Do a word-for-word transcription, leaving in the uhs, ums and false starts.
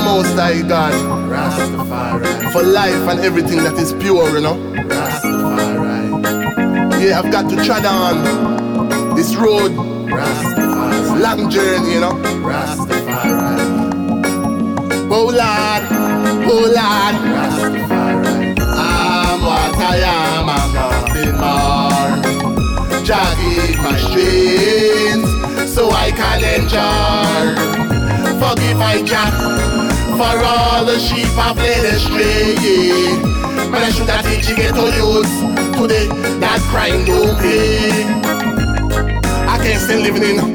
Most High God, Rastafari, for life and everything that is pure, you know. Rastafari, Yeah, I've got to tread on this road. Rastafari, Long journey, you know. Rastafari, Oh Lord, oh Lord, Rastafari, I'm what I am, I'm nothing more. Jah give me strength so I can enjoy. Forgive my Jah for all the sheep I've led astray. Man, I should have teach you get to use today that crime don't pay. I can't stand living in